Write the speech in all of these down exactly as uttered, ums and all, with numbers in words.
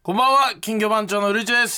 こんばんは、金魚番長のうるいちです。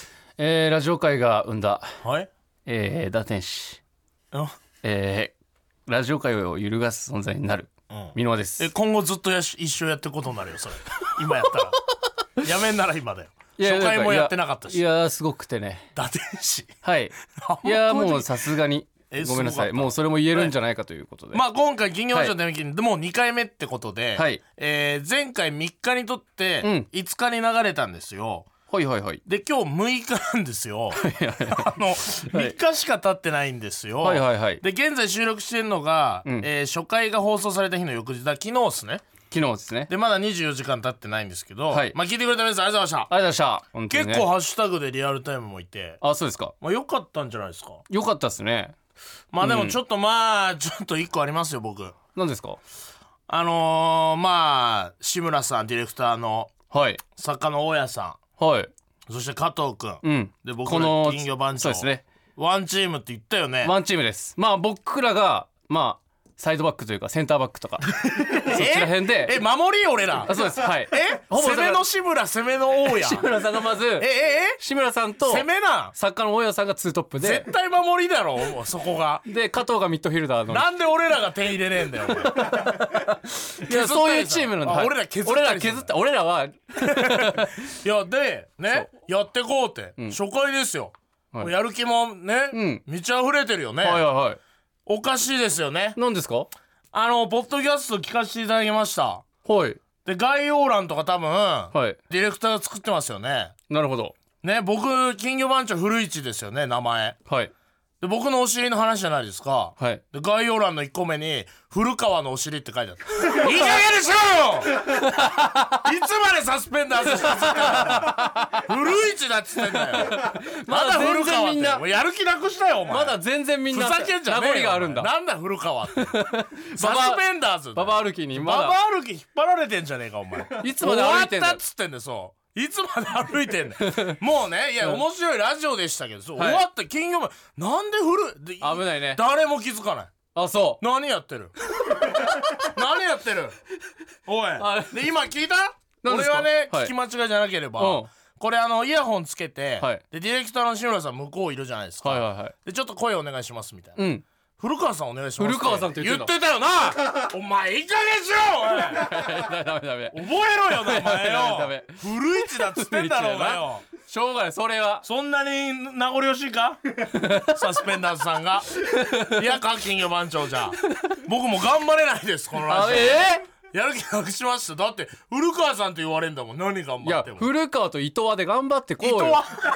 えー、ラジオ界が生んだ、 はい、 えー、打天使、えー、ラジオ界を揺るがす存在になる箕輪、うん、です。 え今後ずっとやし一生やってることになるよそれ今やったらやめんなら今だよ。初回もやってなかったし。 いや、いやすごくてね、 打天使はいいやもうさすがにごめんなさい、もうそれも言えるんじゃないかということで、 はい、まあ今回金魚番長の手引きでもうにかいめってことで、 はい、 えー、前回みっかにとっていつかに流れたんですよ、 うん、はいはいはい。 で今日むいかなんですよあのみっかしか経ってないんですよ。 はいはいはい。 で現在収録してるのが、うん、えー、初回が放送された日の翌日だ、昨日ですね。 昨日ですね。 でまだにじゅうよじかん経ってないんですけど、 はい、 まあ聞いてくれた皆さんありがとうございました。 ありがとうございました。本当にね、 結構ハッシュタグでリアルタイムもいて、 あ、そうですか。 まあ良かったんじゃないですか。 良かったですね。 まあでもちょっと、うん、まあちょっといっこありますよ僕。 何ですか。 あのー、まあ志村さんディレクターの、 はい、 作家の大家さん、はい、 そして加藤くん、 うん、 で僕ら金魚番長、 そうですね、 ワンチームって言ったよね。 ワンチームです。まあ僕らがまあサイドバックというかセンターバックとかそちら辺で、 え守り俺ら。 あ、そうです、はい。 え攻めの志村攻めの大家志村さんがまずえええ志村さんと攻めな作家の大家さんがツートップで、 絶対守りだろもうそこが。 で加藤がミッドフィルダーの、 なんで俺らが点入れねえんだよいやそういうチームなんだ、はい、 俺ら削った俺ら削った俺らはいやでねやってこうって、うん、初回ですよ、はい、もうやる気もね、うん、満ち溢れてるよね。 はいはいはい。 おかしいですよね。 何ですか。 あのポッドキャスト聞かせていただきました。 はい。 で概要欄とか多分、 はい、 ディレクターが作ってますよね。 なるほどね。僕金魚番長古市ですよね名前。はい。で僕のお尻の話じゃないですか。 はい。で概要欄のいっこめに古川のお尻って書いてあったいい加減にしろよいつまでサスペンダーズしてんだよ古市だっつってんだよまだ古川ってもうやる気なくしたよお前。 まだ全然みんなふざけんじゃねえよ。 があるんだ。 なんだ古川ってサスペンダーズババ歩きにまだババ歩き引っ張られてんじゃねえかお前いつまで歩いてんだよ。終わったっつってんだよ。そういつまで歩いてんだよもうね。いや、うん、面白いラジオでしたけど、そう、はい、終わって金魚番なんで古いで危ないね。 誰も気づかない。 あ、そう何やってる何やってるおいで今聞いた。俺はね、はい、聞き間違いじゃなければ、うん、これあのイヤホンつけて、はい、でディレクターの志村さん向こういるじゃないですか、はいはいはい、でちょっと声お願いしますみたいな、うん、古川さんお願いしますって古川さんって言って言ってたよなお前いい加減しろおいダメダメ覚えろよ名前よダメ古市だっつってんだろお前よしょうがない。それはそんなに名残惜しいかサスペンダーズさんがいやか金魚番長じゃ僕も頑張れないですこのラジオ。えーやる気なくしました。だって古川さんって言われんだもん。何頑張っても。 いや古川と伊藤で頑張ってこうよ。伊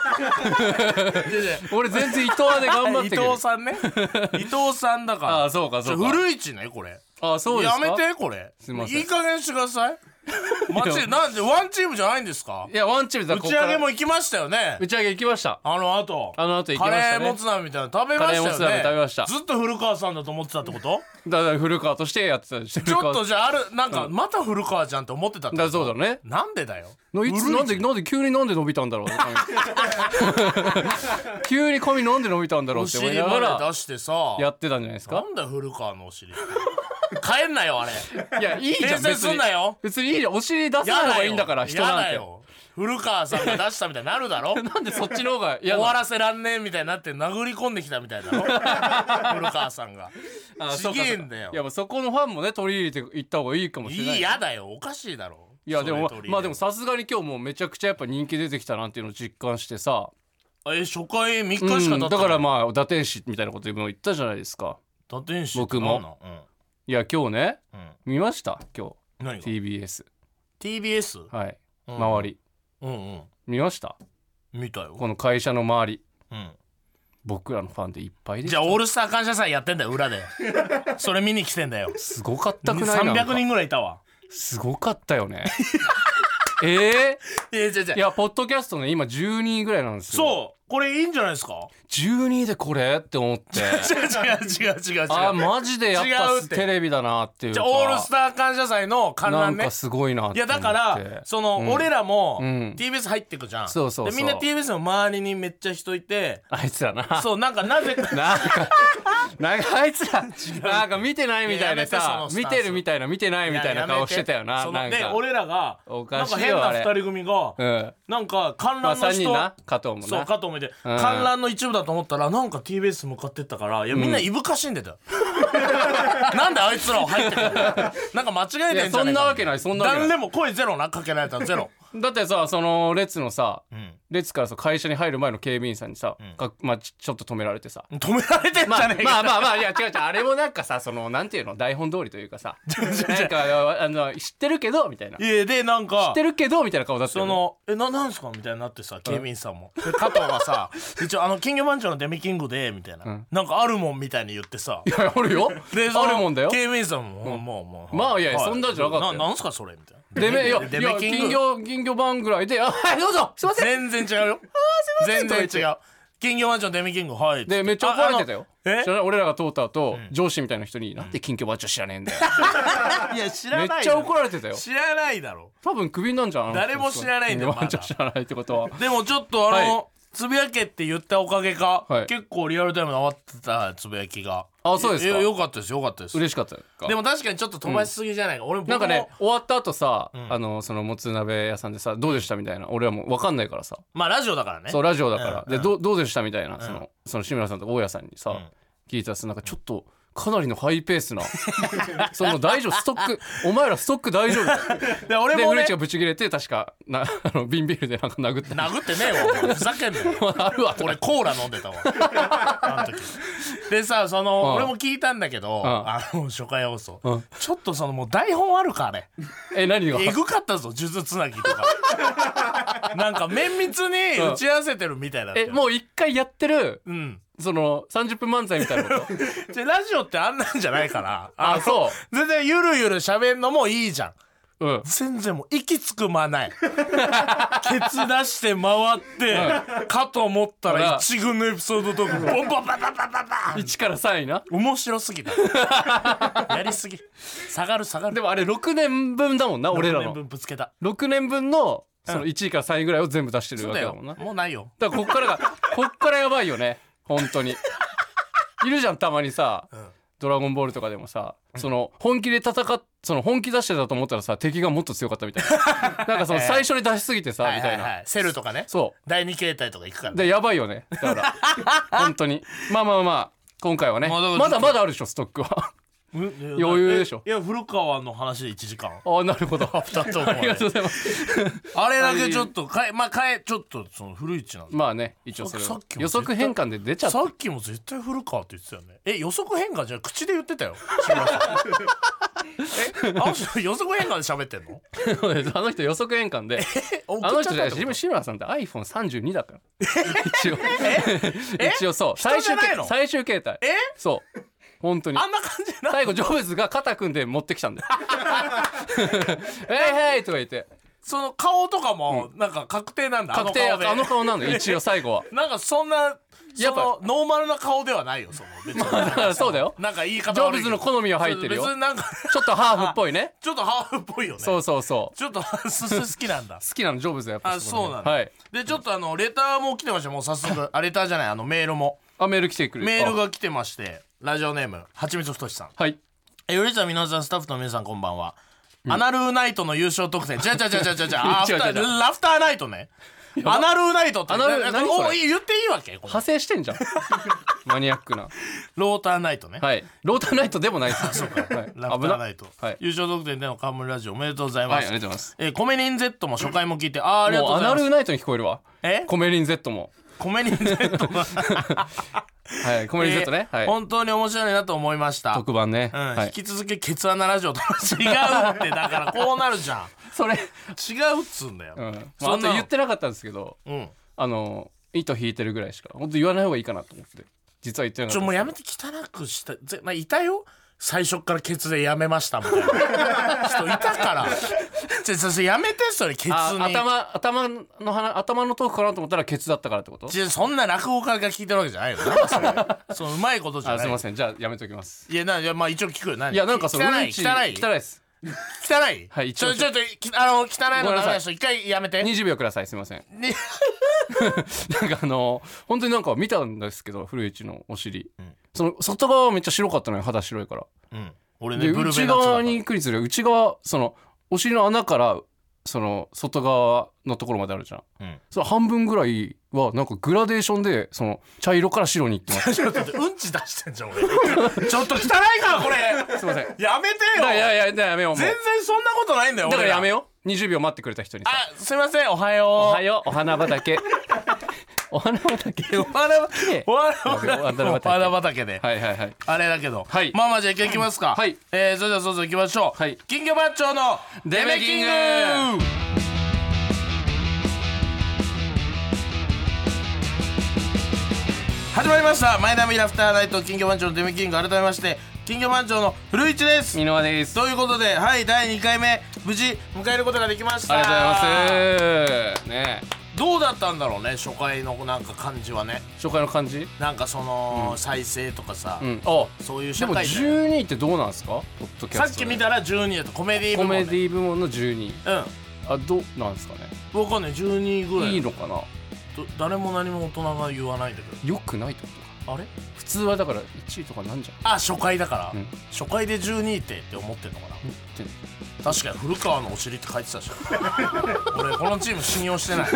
藤俺全然伊藤で頑張って伊藤さんね伊藤さんだから。 ああそうかそうか。 古市ねこれ。 ああそうですか。 やめてこれ。 すいません。 いい加減してくださいマジで。なんでワンチームじゃないんですか。 いやワンチームだ。 打ち上げも行きましたよね。 打ち上げ行きました。あの後あの後行きましたね。 カレーもつ鍋みたいなの食べましたよね。カレーもつ鍋食べました。 ずっと古川さんだと思ってたってこと。 だから古川としてやってた。ちょっとじゃああるなんか、うん、また古川じゃんって思ってたってこと。 だそうだね。 なんでだよ。 いつなんでなんで急になんで伸びたんだろう急に髪なんで伸びたんだろうって思いながら出してさやってたんじゃないですか。 なんだ古川のお尻帰んなよあれ。 いやいいじゃん別に。別にいいじゃん。お尻出さない方がいいんだから人なんて。 古川さんが出したみたいになるだろなんでそっちの方が終わらせらんねえみたいになって殴り込んできたみたいだろ古川さんが。あちげえんだよ。 いやもうそこのファンもね取り入れていった方がいいかもしれない。いいやだよおかしいだろ。 いやでもまあでもさすがに今日もうめちゃくちゃやっぱ人気出てきたなっていうのを実感してさ。 え初回みっかしか経ってない、うん、 だからまあ打天使みたいなことも言ったじゃないですか。 打天使僕も、うん、いや今日ね、うん、見ました今日。 何がティービーエスティービーエスはい、うん、周りうんうん見ました。 見たよ。 この会社の周り、 うん、 僕らのファンでいっぱいです。 じゃあオールスター感謝祭やってんだよ裏でそれ見に来てんだよ。 すごかったくない。 さんびゃくにんぐらいいたわ。 すごかったよねえー、 いやいやいやいやポッドキャストね今じゅうにんぐらいなんですよ。 そうこれいいんじゃないですか。 じゅうにいでこれって思って違う違う違う違う違う。 あマジでやっぱテレビだなっていうか。 オールスター感謝祭の観覧ね。 なんかすごいなって思って。 いやだからその、うん、俺らも ティービーエス 入ってくじゃん、 そうそうそう。 でみんな ティービーエス の周りにめっちゃ人いて、 あいつらな、 そうなんかなぜかなんかなんかあいつらなんか見てないみたいなさ、見てるみたいな見てないみたいな顔してたよな。なんかで俺らがおかしいなんか変なふたり組が、うん、なんか観覧の人、まあ、さんにんな加藤もな、そう加藤もいて、うん、観覧の一部だと思ったらなんか ティービーエス 向かってったから、いやみんないぶかしんでたよ、うん、なんであいつらを入ってくるなんか間違えてんじゃねえか。 そんなわけない、そんなわけない。 誰でも声ゼロな、かけられたらゼロだってさ、その列のさ、うん、列からさ会社に入る前の警備員さんにさ、うんかまあ、ち, ちょっと止められてさ、 止められてんじゃねえか、 まあ、まあまあまあいや違う違う、あれもなんかさ、そのなんていうの、台本通りというかさなんかあの知ってるけどみたいな、 いやでなんか知ってるけどみたいな顔だったよ、ね、 そのえななんすかみたいになってさ、警備員さんもで加藤がさ一応あの金魚番長のデミキングでみたいな、うん、なんかあるもんみたいに言ってさ、 いやあるよ、であるもんだよ。 警備員さんも、うん、もうもうまあいや、はい、そんなんじゃなかったよ。 ななんすかそれみたいな。 でめいやいや金魚金魚番ぐらいで、あはいどうぞすいません、全然違うよ。あすいません、全然違う。金魚番長デミキングはいでめっちゃ怒られてたよ。え俺らが通った後、うん、上司みたいな人に、なんで金魚番長知らねえんだよいや知らない、 めっちゃ怒られてたよ。 知らないだろ、 多分クビなんじゃん。 誰も知らないんだよ、 金魚番長知らないってことは。 でもちょっとあの、はい、つぶやけって言ったおかげか、はい、結構リアルタイムで終わってたつぶやきが。 あ、そうですか。 よかったですよかったです。 嬉しかったか。 でも確かにちょっと飛ばしすぎじゃないか、うん、俺もなんかね終わった後さ、うん、あのそのもつ鍋屋さんでさ、どうでしたみたいな、俺はもう分かんないからさ、 まあラジオだからね、 そうラジオだから、うん、で ど, どうでしたみたいな、 うん、 そのその志村さんと大家さんにさ、うん、聞いたらさ、なんかちょっとかなりのハイペースなその大丈夫ストックお前らストック大丈夫で俺もね、 で古市がブチ切れて確かなあの瓶ビールでなんか殴って殴ってねえわふざけんなよあるわ、俺コーラ飲んでたわあの時でさ、その、うん、俺も聞いたんだけど、うん、あの初回放送、うん、ちょっとそのもう台本あるかあれえ何がえぐかったぞ、数珠つなぎとかなんか綿密に打ち合わせてるみたいだったよ、 えもう一回やってる、 うんそのさんじゅっぷん漫才みたいなことじゃラジオってあんなんじゃないからああそう全然ゆるゆる喋んのもいいじゃん、うん、全然もう息つく間ないケツ出して回って、うん、かと思ったら一軍のエピソードとかボンボンバババババいちからさんいな、 面白すぎたやりすぎ、下がる下がる。 でもあれろくねんぶんだもんな、俺らのろくねんぶんぶつけたろくねんぶんのそのいちいからさんいぐらいを全部出してるわけだもんな。 もうないよ、 だからこっからがこっからやばいよね本当にいるじゃんたまにさ、うん、ドラゴンボールとかでもさ、うん、その本気で戦っその本気出してたと思ったらさ敵がもっと強かったみたいななんかその最初に出しすぎてさ、えー、みたいな、はいはいはい、 セルとかね、 そうだいに形態とか行くから、ね、 でやばいよねだから本当にまあまあまあ今回はねまだまだあるでしょストックは余裕でしょ。 いや古川の話でいちじかん。 あなるほどありがとうございますあれだけちょっとかえまあかえちょっとその古市なんで、 まあね一応それ予測変換で出ちゃった。 さっきも絶対古川って言ってたよね。え予測変換じゃ口で言ってたよえあの人予測変換で喋ってんのあの人予測変換であの人じゃ志村さんって アイフォンさんじゅうに だから一応一応そう最終最終形態、 えそう本当にあんな感じな。 最後ジョブズが肩組んで持ってきたんだよえいへいとか言って、 その顔とかもなんか確定なんだ、 確定、あの顔であの顔なんだよ一応最後はなんかそんなやっぱノーマルな顔ではないよその別にだからそうだよ、 なんか言い方ジョブズの好みは入ってるよ、 別になんかちょっとハーフっぽいねちょっとハーフっぽいよね、 そうそうそうちょっとスス好きなんだ好きなのジョブズやっぱ、 あそうなんだ、 はい、 でちょっとあのレターも来てましたもう早速あレターじゃないあのメールもあメール来てくれメールが来てまして、ラジオネームはちみつふとしさん、 はい、 えよりちゃんみのさんスタッフの皆さんこんばんは、うん、アナルーナイトの優勝特典じゃじゃじゃじゃじゃじゃラフターナイトねアナルーナイトって何それ言っていいわけ派生してんじゃんマニアックなローターナイトね、 はいローターナイトでもないですそうか、はい、ラフターナイト、はい、優勝特典での冠ラジオおめでとうございます、はい、 ありがとうございます、 えー、コメリン Z も初回も聞いてあーありがとうございます。 もうアナルーナイトに聞こえるわ。 えコメリン Z もコメリン Z がはいコメリン Z ね、 えーはい、 本当に面白いなと思いました。 特番ね、 うんはい、 引き続きケツ穴ラジオと違うってだからこうなるじゃんそれ違うっつうんだよ、うんまあ、あと言ってなかったんですけど、うん、あの糸引いてるぐらいしか本当言わない方がいいかなと思って実は言ってなかった。 ちょもうやめて汚くしたぜ、まあ、いたよ最初からケツでやめましたみたいな人いたからちょちょやめてそれケツに。 頭頭の話頭のトークかなと思ったらケツだったからってこと？ ちょそんな落語家が聞いてるわけじゃないよ。なんかそれそのうまいことじゃない。 あすいませんじゃあやめときます。 いやないやまあ一応聞くよ。何いやなんかその汚い汚い汚いです汚い。 はい一応ちょちょっとあの汚いの話一回やめて。 にじゅうびょうください。すいません。 ねなんかあの本当になんか見たんですけど古市のお尻、うん、その外側はめっちゃ白かったのよ。肌白いから、うん、俺ねブルベナツだから内側に行くにつれ内側そのお尻の穴からその外側のところまであるじゃん、うん、その半分ぐらいはなんかグラデーションでその茶色から白に行ってますちょっとうんち出してんじゃん俺ちょっと汚いからこれすいませんやめてよ。 いやいやいややめよう。 全然そんなことないんだよ。 だからやめよう。にじゅうびょう待ってくれた人にさ。 あすいませんおはようおはようお花畑お花畑お花畑お花畑ではいはいはいあれだけど、 はい、 まあまあじゃあ一回行きますか、はい、えー、それではそろそろ行きましょう、はい、金魚番長のデメキング。始まりましたマイナビラフターナイト金魚番長のデメキング。改めまして金魚番長の古市です。 箕輪です。 ということではいだいにかいめ無事迎えることができました。 ありがとうございますね。 どうだったんだろうね初回のなんか感じはね。 初回の感じなんかその、うん、再生とかさ、うん、 あそういう社会で。 でもじゅうにいってどうなんですか？ポッドキャストさっき見たらじゅうにだとコメディ部門、 ね、コメディ部門のじゅうにい。 うんあどうなんですかね。 わかんないじゅうにいぐらいいいのかな。 誰も何も大人が言わないんだけど。 よくないってことか。 あれ普通はだからいちいとかなんじゃん。 あ初回だから、うん、初回でじゅうにいってって思ってんのかな。 思ってんの。 確かに古川のお尻って書いてたし俺このチーム信用してない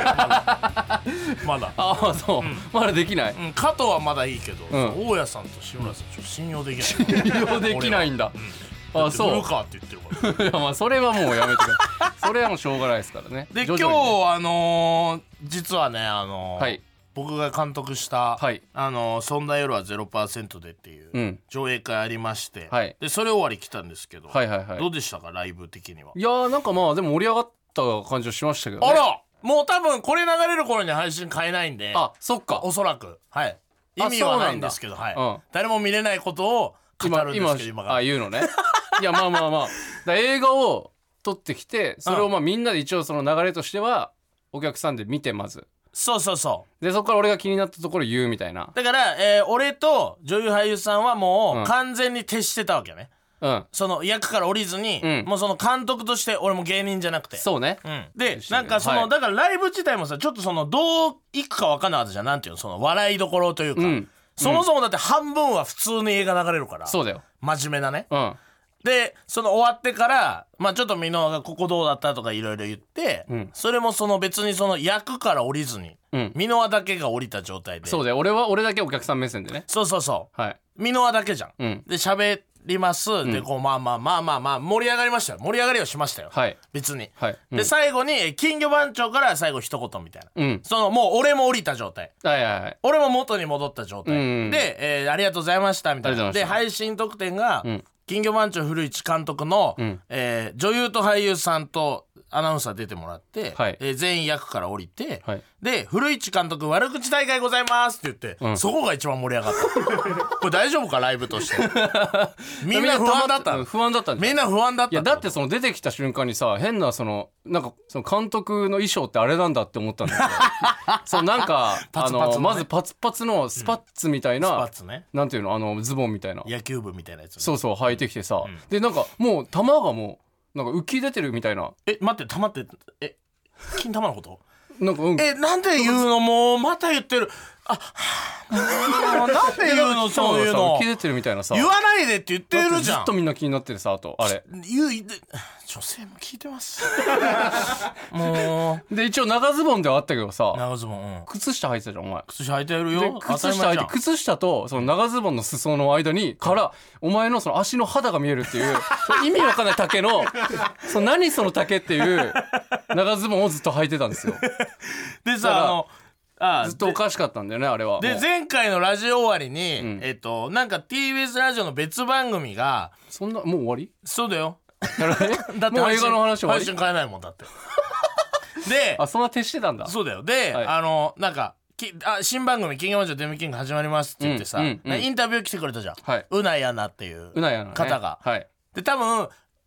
まだああそう、うん、まだできない、 うん、加藤はまだいいけど、うん、大家さんと志村さんちょっと信用できない信用できないんだ、 うん、あそう古川って言ってるからいやまあそれはもうやめてくださいそれはもうしょうがないですからね。 で今日あのー、実はねあのーはい僕が監督した、はい、あのそんな夜は ゼロパーセント でっていう上映会ありまして、うん、でそれ終わり来たんですけど、はいはいはい、どうでしたかライブ的には。 いやーなんかまあでも盛り上がった感じはしましたけどね。 あらもう多分これ流れる頃に配信変えないんで。 あそっかおそらくはい意味はないんですけど、はい、うん、誰も見れないことを語るんですけど 今, 今あ言うのねいやまあまあまあだ映画を撮ってきてそれをまあみんなで一応その流れとしてはお客さんで見てまずそうそうそうでそこから俺が気になったところ言うみたいな。 だから、えー、俺と女優俳優さんはもう完全に徹してたわけね、うん、その役から降りずに、うん、もうその監督として俺も芸人じゃなくてそうね、 うん、でなんかその、はい、だからライブ自体もさちょっとそのどういくか分かんなかったじゃん。なんていうのその笑いどころというか、うん、そもそもだって半分は普通に映画流れるから、 そうだよ真面目なね、 うんでその終わってからまあちょっと箕輪がここどうだったとかいろいろ言って、うん、それもその別にその役から降りずに箕輪、うん、だけが降りた状態で。 そうだよ俺は俺だけお客さん目線でね。 そうそうそうはい箕輪だけじゃん、うん、で喋ります、うん、でこうまあまあまあまあまあ盛り上がりましたよ。盛り上がりはしましたよ、はい、別に、はいうん、で最後に金魚番長から最後一言みたいな、うん、そのもう俺も降りた状態、はいはいはい、俺も元に戻った状態、うん、で、えー、ありがとうございましたみたいなで配信特典が、うん金魚番長古市監督の、うんえー、女優と俳優さんとアナウンサー出てもらって、はいえー、全員役から降りて、はい、で古市監督悪口大会ございますって言って、うん、そこが一番盛り上がったこれ大丈夫かライブとしてみんな不安だった不安だったんみんな不安だった。 いやだってその出てきた瞬間にさ変なそのなんかその監督の衣装ってあれなんだって思ったんだけどそうなんかパツパツ、ね、あのまずパツパツのスパッツみたいな、うん、スパッツねなんていうのあのズボンみたいな野球部みたいなやつ、ね、 そうそう履いてきてさ、うん、でなんかもう玉がもうなんか浮き出てるみたいな。 え待って玉ってえ金玉のことなんか、うん、 えなんで言うのもうまた言ってるあもうなんで言うのそういうの浮き出てるみたいなさ言わないでって言ってるじゃん。 ずっとみんな気になってるさあとあれ言う女性も聞いてますもうで一応長ズボンではあったけどさ長ズボン、うん、 靴下履いてたじゃんお前。 靴下履いてるよ。 靴下履いて靴下とその長ズボンの裾の間にからお前のその足の肌が見えるっていう意味わかんない丈のその何その丈っていう長ズボンをずっと履いてたんですよでさあのああずっとおかしかったんだよねあれは。 で前回のラジオ終わりに、うん、えっとなんか ティービーエス ラジオの別番組がそんなもう終わり。 そうだよだってもう映画の話終わり配信変えないもんだってであそんな徹してたんだ。 そうだよで、はい、あのなんかきあ新番組「金魚番長デメキング」始まりますって言ってさ、うんうんうん、インタビュー来てくれたじゃん、はい、うないアナっていう方が、 はい、 で多分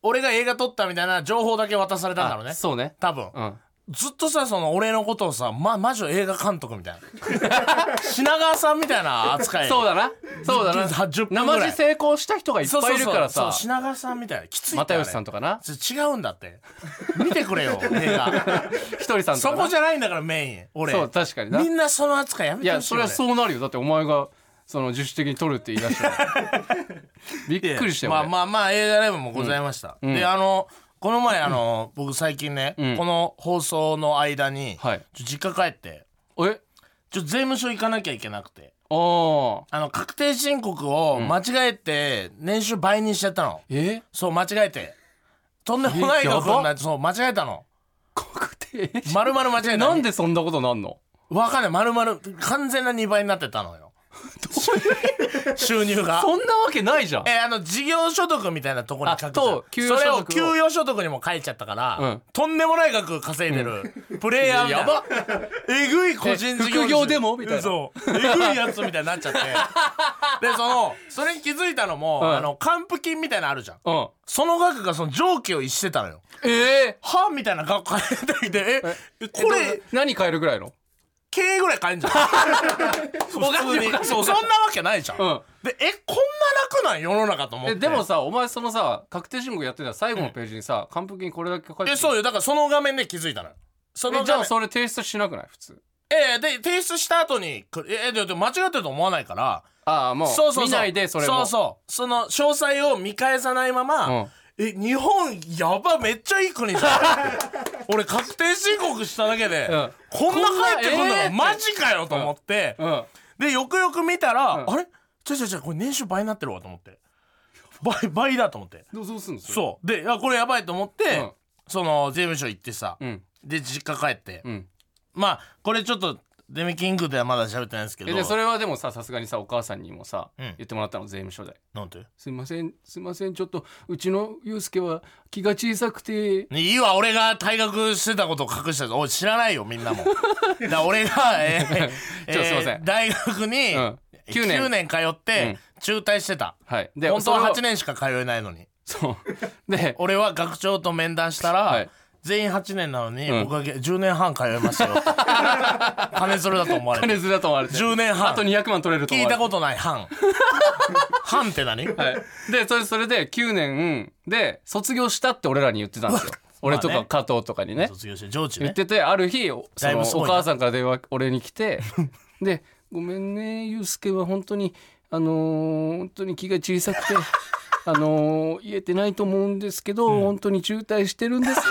俺が映画撮ったみたいな情報だけ渡されたんだろうね。 そうね多分、 うん、 ずっとさその俺のことをさまマジの映画監督みたいな品川さんみたいな扱いそうだなそうだな生地成功した人がいっぱいいるからさ、 そうそうそう品川さんみたいなきついって又吉さんとかな違うんだって見てくれよ映画ひとりさんとかそこじゃないんだからメイン俺そう確かになみんなその扱いやめてほしい。 いやそれはそうなるよ。だってお前がその自主的に撮るって言い出したらびっくりしたよ。 まあまあまあ映画ライブもございました、うん、であのこの前あの、うん、僕最近ね、うん、この放送の間に、はい、ちょ実家帰ってえちょ税務署行かなきゃいけなくてあの確定申告を間違えて年収倍にしちゃったの、 うん、えそう間違えてとんでもない額になってそう間違えたの確定丸々間違えたなんでそんなことなんのわかんない丸々完全なにばいになってたのよ収入がそんなわけないじゃん。 えー、あの事業所得みたいなところに書くとそれを給与所得にも書いちゃったから、うん、とんでもない額稼いでる、うん、プレイヤーみたいなやばえぐい個人事業主副業でもみたいなそうえぐいやつみたいになっちゃってでそのそれに気づいたのも、うん、あの還付金みたいなのあるじゃん、うん、その額がその上記を逸してたのよ。 えー、 はみたいな額変えてきてえこれ何買えるぐらいの K ぐらい買えんじゃん普通にそうそんなわけないじゃん、うん、でえこんな楽なん世の中と思ってえでもさお前そのさ確定申告やってた最後のページにさ、うん、還付金これだけ書いてるえそうよだからその画面で気づいたのよ。そのじゃあそれ提出しなくない普通えー、で提出した後にえー、でで間違ってると思わないからああもうそうそうそう見ないでそれもそうそうその詳細を見返さないまま、うんえ日本やばめっちゃいい国じゃん俺確定申告しただけで、うん、こんな返ってくるの、えー、マジかよと思って、うんうん、でよくよく見たら、うん、あれちょちょちょこれ年収倍になってるわと思って倍倍だと思ってどうすんのそうでこれやばいと思って、うん、その税務署行ってさ、うん、で実家帰って、うん、まあこれちょっとデミキングではまだ喋ってないんですけどえでそれはでもささすがにさお母さんにもさ、うん、言ってもらったの税務署でなんてすいませんすいませんちょっとうちのユウスケは気が小さくていいわ俺が退学してたことを隠したおい知らないよみんなもだ俺が、えーえー、 ちょすいません大学に、うん、きゅうねん, きゅうねん通って、うん、中退してた、はい、で本当ははちねんしか通えないのにそうで俺は学長と面談したら、はい全員はちねんなのに、うん、僕はじゅうねんはん通いますよ金づるだと思われて金づるだと思われてじゅうねんはんあとにひゃくまん取れると思われて聞いたことない半半って何、 はい、でそれそれできゅうねんで卒業したって俺らに言ってたんですよ俺とか加藤とかにね卒業して上智ね言っててある日そのお母さんから電話俺に来てでごめんねユウスケは本当にあのー、本当に気が小さくてあのー、言えてないと思うんですけど、うん、本当に中退してるんです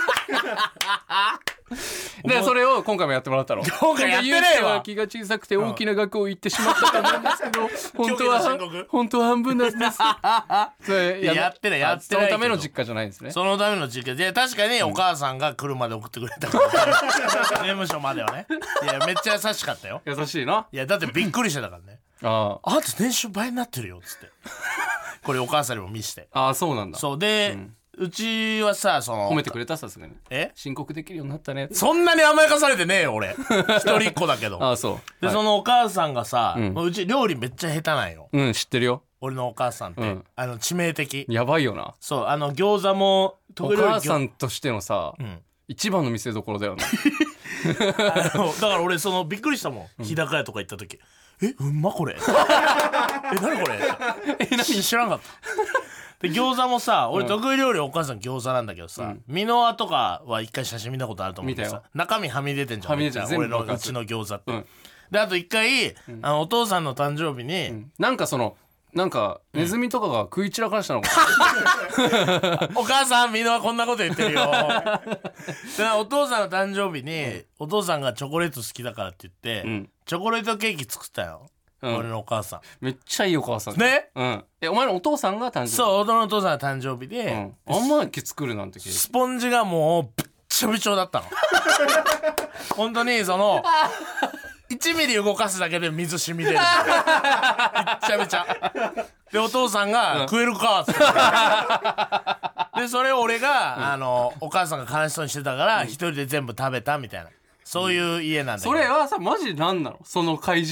でそれを今回もやってもらったの。 今回やってねえわ。 気が小さくて大きな額を言ってしまったと思うんですけど、本当は本当は半分なんです。 それ や, やってないやってない。 そのための実家じゃないんですね。 そのための実家で確かにお母さんが車で送ってくれたから、ね、税務署まではね。いやめっちゃ優しかったよ。 優しいな。 いやだってびっくりしてたからね。ああ。あんた年収倍になってるよっつって。これお母さんにも見して。 ああそうなんだ。 そうで。うんうちはさその褒めてくれたさすがにえ申告できるようになったねそんなに甘やかされてねえよ俺一人っ子だけどああそうで、はい、そのお母さんがさ、うん、うち料理めっちゃ下手なんようん知ってるよ俺のお母さんって、うん、あの致命的やばいよなそうあの餃子もお母さんとしてのさ、うん、一番の見せ所だよねあのだから俺そのびっくりしたもん、うん、日高屋とか行った時えうんまこれえ何これえ何知らんかったで餃子もさ俺得意料理お母さん餃子なんだけどさ、うん、ミノアとかは一回写真見たことあると思うけどさ中身はみ出てんじゃんめっちゃ俺のうちの餃子って、うん、であと一回、うん、あのお父さんの誕生日に、うん、 なんかそのなんかネズミとかが食い散らかしたのか、 うん、お母さんミノアこんなこと言ってるよでお父さんの誕生日に、うん、お父さんがチョコレート好きだからって言って、うん、チョコレートケーキ作ったようん、俺のお母さんめっちゃいいお母さんね、 うん、えお前のお父さんが誕生日そう俺のお父さんが誕生日で、うん、 あんまき作るなんてスポンジがもうびっちょびちょだったの本当にそのいちミリ動かすだけで水染み出るびっちゃびちゃでお父さんが、うん、食えるかってでそれを俺が、うん、あのお母さんが悲しそうにしてたから一、うん、人で全部食べたみたいなそういう家なんだけど、 それはさマジで何なのその怪事件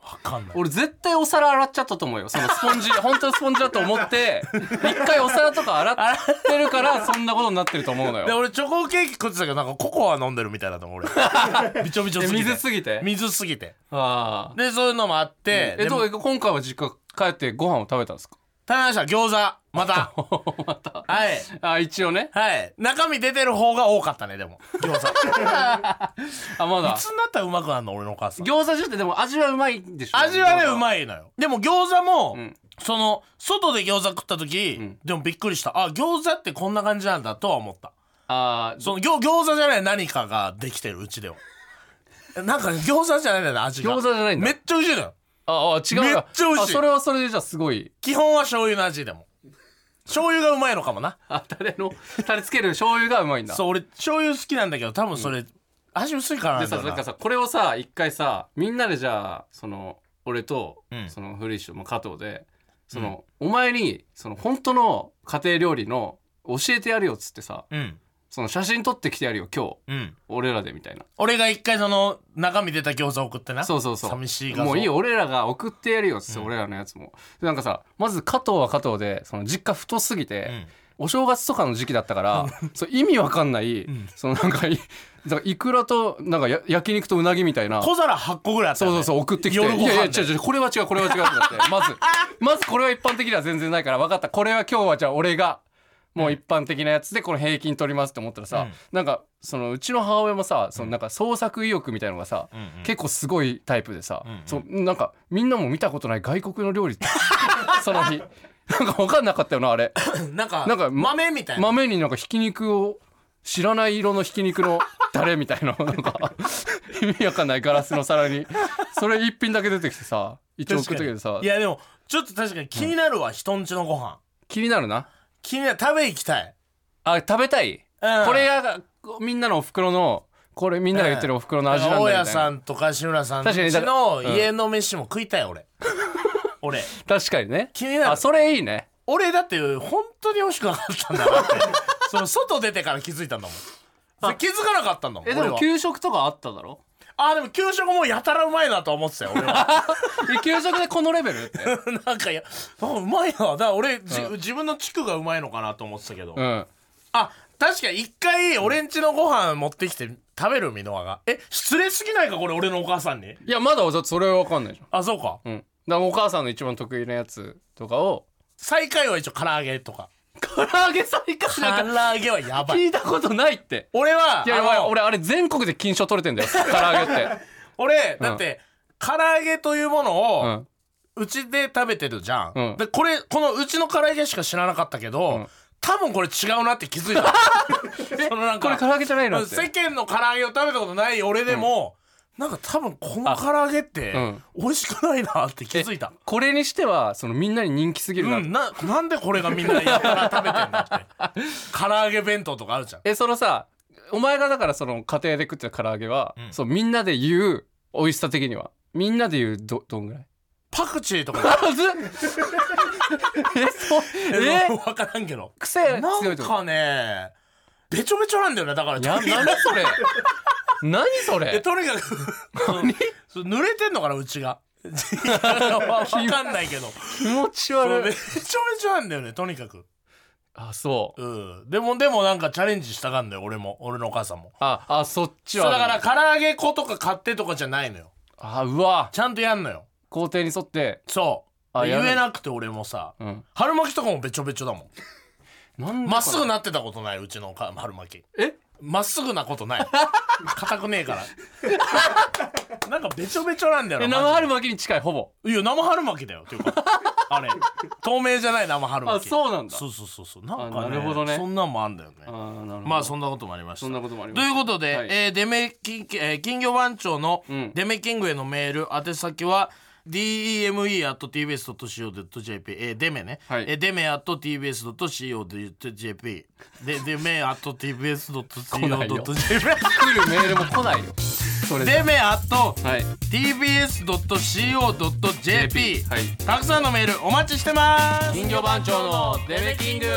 わかんない。 俺絶対お皿洗っちゃったと思うよ。そのスポンジ本当にスポンジだと思って一回お皿とか洗ってるからそんなことになってると思うのよ。 で俺チョコケーキ食ってたけどなんかココア飲んでるみたいだと思う俺。びちょびちょすぎて。 水すぎて水すぎて。 あでそういうのもあって、 うん、えどう今回は実家帰ってご飯を食べたんですか？ 食べました。餃子またまたはい。 あ一応ね、 はい中身出てる方が多かったね。でも餃子あまだいつになったらうまくなるの俺のお母さん。 餃子自体でも味はうまいんでしょ？ 味はねうまいのよ。でも餃子も、うん、その外で餃子食った時、うん、でもびっくりした。あ餃子ってこんな感じなんだとは思った。あその餃子じゃない何かができてるうちではなんか餃子じゃないんだよね味が。 餃子じゃないんだ。 めっちゃ美味しいのよ。 ああ違う。 めっちゃ美味しい。 それはそれでじゃあすごい。 基本は醤油の味でも醤油がうまいのかもな。 あタレのタレつける醤油がうまいんだ。 そう俺醤油好きなんだけど多分それ、うん、味薄いからなんだよな。 でさなんかさこれをさ一回さみんなでじゃあその俺と、うん、そのフリッシュも加藤でその、うん、お前にその本当の家庭料理の教えてやるよっつってさ、うん、その写真撮ってきてやるよ今日、うん、俺らでみたいな。俺が一回その中身出た餃子送ってな。そうそうそう寂しい画像。 もういいよ俺らが送ってやるよっつって、うん、俺らのやつもなんかさまず加藤は加藤でその実家太すぎて、うん、お正月とかの時期だったからそう意味わかんない、うん、そのなんかいだからイクラとなんかや焼肉とうなぎみたいな小皿はっこぐらいあったよね。 そうそうそう送ってきていやいや違う違うこれは違うこれは違うってなってまずまずこれは一般的では全然ないから分かったこれは今日はじゃあ俺がもう一般的なやつでこの平均取りますって思ったらさ、うん、なんかそのうちの母親もさそのなんか創作意欲みたいなのがさ、うんうん、結構すごいタイプでさ、うんうん、そなんかみんなも見たことない外国の料理その日なんか分かんなかったよなあれなんかなんか豆みたいな豆になんかひき肉を知らない色のひき肉のタレみたいななんか意味わかんないガラスの皿にそれ一品だけ出てきてさ一応送ったけどさいやでもちょっと確かに気になるわ、うん、人んちのご飯気になるな気になる食べ行きたい。 あ食べたい、うん、これがみんなのお袋のこれみんなが言ってるお袋の味なんだみたいな。 大家さんとか志村さんたちの家の飯も食いたい俺、うん、俺確かにね気になる。 あそれいいね。 俺だって本当に美味しくなかったんだなってその外出てから気づいたんだもん。気づかなかったんだもん。 えでも給食とかあっただろ。 あでも給食もやたらうまいなと思ってたよ俺は給食でこのレベルってなんかいやうまいなだから俺、うん、自分の地区がうまいのかなと思ってたけど、うん、あ確かに一回俺んちのご飯持ってきて食べる箕輪がえ失礼すぎないかこれ俺のお母さんに。 いやまだそれは分かんないじゃん。 あそうか、 うん、だからお母さんの一番得意なやつとかを最下位は一応唐揚げとか。 唐揚げ最下位なんか唐揚げはやばい聞いたことないって。 俺はいや俺あれ全国で金賞取れてんだよ唐揚げって俺だって、うん、唐揚げというものをうち、ん、で食べてるじゃん、うん、でこれこのうちの唐揚げしか知らなかったけど、うん、多分これ違うなって気づいたそのなんかこれ唐揚げじゃないのって世間の唐揚げを食べたことない俺でも、うん、なんか多分この唐揚げって美味しくないなって気づいた。 これにしてはそのみんなに人気すぎるな、うん、 な, なんでこれがみんなやたら食べてんのって唐揚げ弁当とかあるじゃん。 えそのさお前がだからその家庭で食ってる唐揚げは、うん、そうみんなで言う美味しさ的にはみんなで言う ど, どんぐらいパクチーとかえそうえ分からんけど癖強いとかなんかねべちょべちょなんだよねだから。 何それ何それえとにかく濡れてんのかなうちが分かんないけど気持ち悪いべちょべちょなんだよねとにかく。 あそう、 うん、でもでもなんかチャレンジしたがんだよ俺も俺のお母さんも。 ああそっちはそうだから唐揚げ粉とか買ってとかじゃないのよ。 あうわちゃんとやんのよ工程に沿って。 そうあ言えなくて俺もさ、うん、春巻きとかもべちょべちょだもん。まっすぐなってたことないうちの春巻き。 えまっすぐなことない硬くねえからなんかべちょべちょなんだよな。 生春巻きに近いほぼ。 いや生春巻きだよっていうかあれ透明じゃない生春巻き。 あそうなんだ。 そうそうそうそうなんかねなるほどねそんなんもあんだよね。 あなるほどまあそんなこともありました。 そんなこともありましたということで、はいえー、デメキ、えー、金魚番長のデメキングへのメール、うん、宛先はディーイーエムイーアットティービーエスドットシーオードットジェーピー えー、デメね、はいえー、デメアット ティービーエスドットシーオードットジェーピー でデメアット ティービーエスドットシーオードットジェーピー来るメールも来ないよそれデメアット ティービーエスドットシーオードットジェーピー、はい、たくさんのメールお待ちしてます金魚番長のデメキング。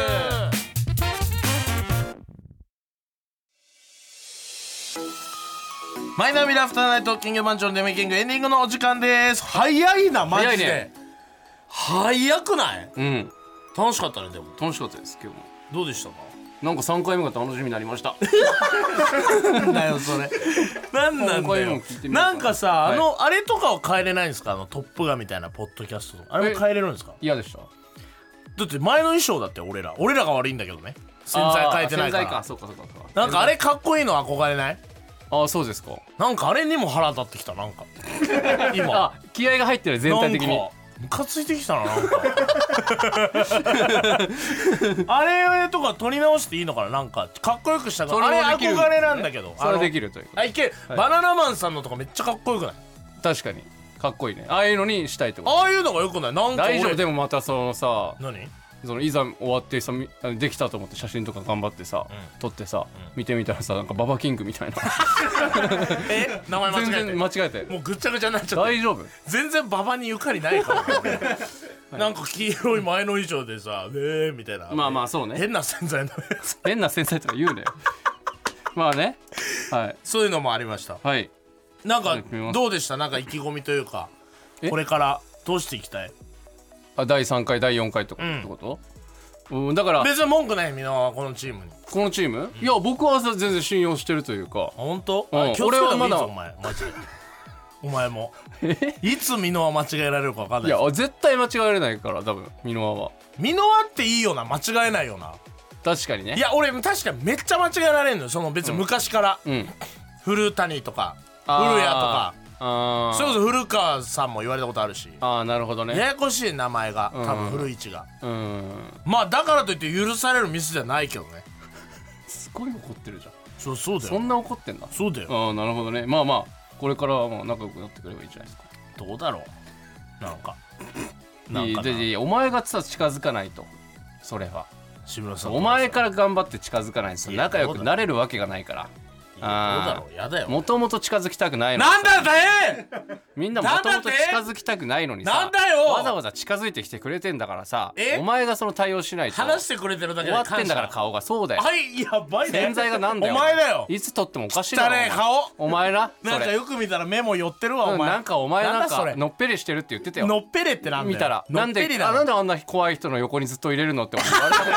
マイナビラフターナイト金魚番長のデメキングエンディングのお時間です。早いなマジで。早いね。早くない？ うん。 楽しかったね。でも楽しかったです今日も。 どうでしたか？ なんかさんかいめが楽しみになりました。 なんだよそれ。なんなんだよ。なんかさ、はい、あのあれとかは変えれないんですか？あのトップガンみたいなポッドキャストとかあれも変えれるんですか？ 嫌でした。 だって前の衣装だって俺ら俺らが悪いんだけどね。洗剤変えてないから。洗剤か。そうかそうかそうか。なんかあれかっこいいの憧れない？ ああそうですか。なんかあれにも腹立ってきた。なんか今あ気合が入ってる全体的に。 ムカついてきたななんかあれとか撮り直していいのかな。なんかかっこよくしたから。あれ憧れなんだけど。 それできるという。 あいける、はい、バナナマンさんのとかめっちゃかっこよくない？ 確かにかっこいいね。ああいうのにしたいってこと。 ああいうのがよくない？なんか大丈夫。でもまたそのさ何そのいざ終わってさできたと思って写真とか頑張ってさ、うん、撮ってさ、うん、見てみたらさなんかババキングみたいなえ名前間違えて全然間違えてもうぐっちゃぐちゃになっちゃって大丈夫？ 全然ババにゆかりないから、なんか黄色い前の衣装でさえーみたいな。 まあまあそうね。 変な洗剤の変な洗剤とか言うねまあね、はい、 そういうのもありました。 はい。 なんかどうでした？なんか意気込みというかこれからどうしていきたい？ あだいさんかいだいよんかいとかってこと、うん、うん、だから別に文句ないみんなはこのチームに。 このチーム、うん、いや僕は全然信用してるというか。 本当？ うん、俺はまだお前マジでお前もいつミノワ間違えられるか分かんない。 いや絶対間違えられないから多分ミノワは。 ミノワっていいよな。間違えないよな。 確かにね。 いや俺確かにめっちゃ間違えられるのよ。その別に昔から、うん、古谷とか古谷とかあそれこそ古川さんも言われたことあるし。 ああなるほどね。 ややこしい名前が多分古市が、 うん、 まあだからといって許されるミスじゃないけどね。 すごい怒ってるじゃん。 そうそうだよ。 そんな怒ってんだ。 そうだよ。 ああなるほどね。まあまあこれからはもう仲良くなってくればいいじゃないですか。 どうだろうなんかなんかないやお前がさ近づかないと。それは志村さんお前から頑張って近づかないと仲良くなれるわけがないから。 あどうだろうやだよ。 もともと近づきたくないの。 なんだってみんなもともと近づきたくないのにさなんだよわざわざ近づいてきてくれてんだからさお前がその対応しないと話してくれてるだけで終わってんだから顔が。そうだよ。 はいやばいね。 洗剤がなんだよお前だよ。 いつ撮ってもおかしいだろ。 汚ねえ顔お前ななんかよく見たら目も寄ってるわお前。 なんかお前なんかのっぺりしてるって言ってたよ。 のっぺりってなんだよ。 見たらなんであなんであんな怖い人の横にずっと入れるのって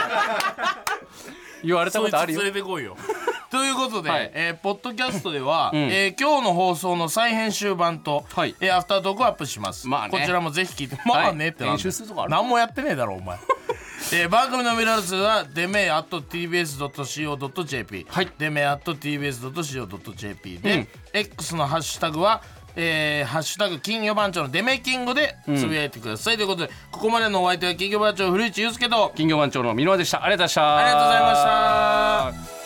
言われたことあるよ。 そいつ連れてこいよということで、はいえー、ポッドキャストでは、うんえー、今日の放送の再編集版と、はいえー、アフタートークをアップします、まあね、こちらもぜひ聞いてまあねって編集するとこある何もやってねえだろお前えー、番組のメールアドレスはデメ アット ティービーエス ドット シーオー ドット ジェーピー、はい、デメ アット ティービーエス ドット シーオー ドット ジェーピー で、うん、X のハッシュタグはえー、ハッシュタグ金魚番長のデメキングでつぶやいてください、うん、ということでここまでのお相手は金魚番長古市祐介と金魚番長の箕輪でした。ありがとうございました。 ありがとうございました。